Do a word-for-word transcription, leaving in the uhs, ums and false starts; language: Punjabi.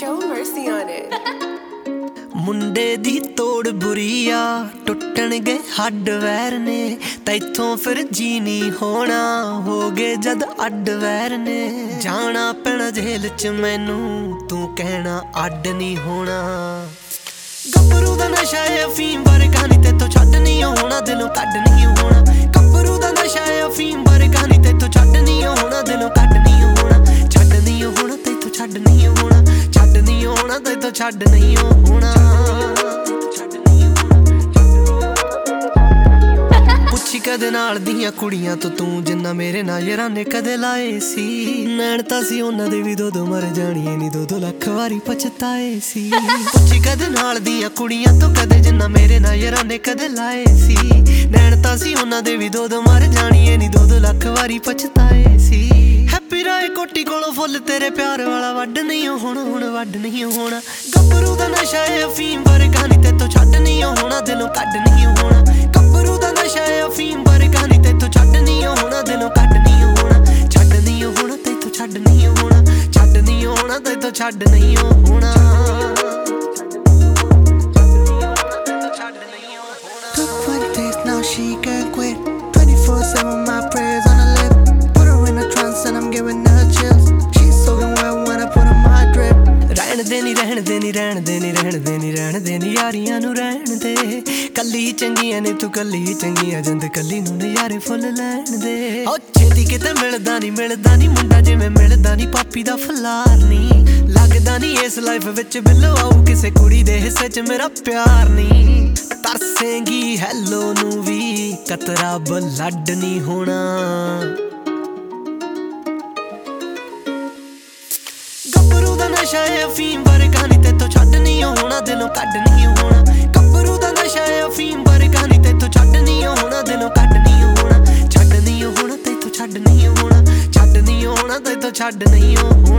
Show mercy on it. ਮੁੰਡੇ ਦੀ ਤੋੜ ਬੁਰੀ ਆ ਟੁੱਟਣਗੇ ਹੱਡ ਵੈਰ ਨੇ ਤੈਥੋਂ ਫਿਰ ਜੀ ਨਹੀਂ ਹੋਣਾ ਹੋ ਗਏ ਜਦ ਅੱਡ ਵੈਰ ਨੇ ਜਾਣਾ ਪੈਣਾ ਜੇਲ੍ਹ ਚ ਮੈਨੂੰ ਤੂੰ ਕਹਿਣਾ ਅੱਡ ਨਹੀਂ ਹੋਣਾ ਗੱਭਰੂ ਦਾ ਨਸ਼ਾ ਏ ਅਫੀਮ ਵਰਗਾ ਨੀ ਤੈਥੋਂ ਛੱਡ ਨਹੀਂ ਹੋਣਾ ਦਿਲੋਂ ਕੱਢ ਨਹੀਂ ਹੋਣਾ ਗੱਭਰੂ ਦਾ ਨਸ਼ਾ ਏ ਅਫੀਮ ਵਰਗਾ ਨੀ ਤੈਥੋਂ ਛੱਡ ਨਹੀਂ ਹੋਣਾ ਦਿਲੋਂ ਕੱਢ ਨਹੀਂ ਹੋਣਾ ਛੱਡ ਨਹੀਂ ਹੋਣਾ ਤੈਥੋਂ ਛੱਡ ਨਹੀਂ ਹੋਣਾ ਛੱਡ ਨਹੀਂ ਹੋਣਾ ਤੈਥੋਂ ਛੱਡ ਨਹੀਂ ਹੋਣਾ ਪੁੱਛੀ ਕਦੇ ਨਾਲ ਦੀਆਂ ਕੁੜੀਆਂ ਤੋਂ ਤੂੰ ਜਿੰਨਾ ਮੇਰੇ ਨਾਲ ਯਾਰਾਂ ਨੇ ਕਦੇ ਲਾਏ ਸੀ ਨੈਣ ਤਾਂ ਸੀ ਉਹਨਾਂ ਦੇ ਵੀ ਦੋ ਦੋ ਮਰ ਜਾਣੀਏ ਨੀ ਦੋ ਦੋ ਲੱਖ ਵਾਰੀ ਪਛਤਾਏ ਸੀ ਪੁੱਛੀ ਕਦੇ ਨਾਲ ਦੀਆਂ ਕੁੜੀਆਂ ਤੋਂ ਕਦੇ ਜਿੰਨਾ ਮੇਰੇ ਨਾਲ ਯਾਰਾਂ ਨੇ ਕਦੇ ਲਾਏ ਸੀ ਨੈਣ ਤਾਂ ਸੀ ਉਹਨਾਂ ਦੇ ਵੀ ਦੋ ਦੋ ਮਰ ਜਾਣੀਏ ਨੀ ਦੋ ਦੋ ਲੱਖ ਵਾਰੀ ਪਛਤਾਏ ਸੀ ਹੈਪੀ ਰਾਏ ਕੋਟੀ ਕੋਲੋਂ ਫੁੱਲ ਤੇਰੇ ਪਿਆਰ ਵਾਲਾ ਵੱਢ ਨਹੀਂ ਹੋਣਾ ਹੁਣ ਵੱਢ ਨਹੀਂ ਹੋਣਾ ਗੱਭਰੂ ਦਾ ਨਸ਼ਾ ਏ ਅਫੀਮ ਵਰਗਾ ਨੀ ਤੈਥੋਂ ਛੱਡ ਨਹੀਂ ਹੋਣਾ ਦਿਲੋਂ ਕੱਢ ਨਹੀਂ ਹੋਣਾ ਗੱਭਰੂ ਦਾ ਨਸ਼ਾ ਏ ਅਫੀਮ ਵਰਗਾ ਨੀ ਤੈਥੋਂ ਛੱਡ ਨਹੀਂ ਹੋਣਾ ਦਿਲੋਂ ਕੱਢ ਨਹੀਂ ਹੋਣਾ ਛੱਡ ਨਹੀਂ ਹੋਣਾ ਤੈਥੋਂ ਛੱਡ ਨਹੀਂ ਹੋਣਾ ਛੱਡ ਨਹੀਂ ਹੋਣਾ ਤੈਥੋਂ ਛੱਡ ਨਹੀਂ ਹੋਣਾ Took twenty days, now she can't quit. twenty-four seven, my prayers on her lip. Put her in a trance and I'm giving her chills. She's soaking wet when I put on my drip. ਰਹਿਣ ਦੇ ਨੀ ਰਹਿਣ ਦੇ ਨੀ ਰਹਿਣ ਦੇ ਨੀ ਰਹਿਣ ਦੇ ਨੀ ਰਹਿਣ ਦੇ ਨੀ ਯਾਰੀਆਂ ਨੂੰ ਰਹਿਣ ਦੇ ਕੱਲੀ ਚੰਗੀਆਂ ਨੇ ਤੂੰ ਕੱਲੀ ਚੰਗੀਆਂ ਜਿੰਦ ਕੱਲੀ ਨੂੰ ਨਜ਼ਾਰੇ ਫੁੱਲ ਲੈਣ ਦੇ ਓ ਛੇਤੀ ਕਿਤੇ ਮਿਲਦਾ ਨੀ ਮਿਲਦਾ ਨੀ ਮੁੰਡਾ ਜਿਵੇਂ ਮਿਲਦਾ ਨੀ ਪਾਪੀ ਦਾ ਫਲਾਰ ਨੀ ਲੱਗਦਾ ਨੀ ਇਸ ਲਾਈਫ ਵਿੱਚ ਬਿੱਲੋ ਆਊ ਕਿਸੇ ਕੁੜੀ ਦੇ ਹਿੱਸੇ ਚ ਮੇਰਾ ਪਿਆਰ ਨੀ ਤਰਸੇਂਗੀ ਹੈਲੋ ਨੂੰ ਵੀ ਕਤਰਾ ਬਲੱਡ ਨੀ ਹੋਣਾ ਗੱਭਰੂ ਦਾ ਨਸ਼ਾ ਏ ਅਫੀਮ ਵਰਗਾ ਨੀ ਤੈਥੋਂ ਛੱਡ ਨਹੀਂ ਹੋਣਾ ਦਿਲੋਂ ਕੱਢ ਨਹੀਂ ਹੋਣਾ ਗੱਭਰੂ ਦਾ ਨਸ਼ਾ ਏ ਅਫੀਮ ਵਰਗਾ ਨੀ ਤੈਥੋਂ ਛੱਡ ਨਹੀਂ ਹੋਣਾ ਦਿਲੋਂ ਕੱਢ ਨਹੀਂ ਹੋਣਾ ਛੱਡ ਨਹੀਂ ਹੋਣਾ ਤੈਥੋਂ ਛੱਡ ਨਹੀਂ ਹੋਣਾ ਛੱਡ ਨਹੀਂ ਹੋਣਾ ਤੈਥੋਂ ਛੱਡ ਨਹੀਂ ਹੋਣਾ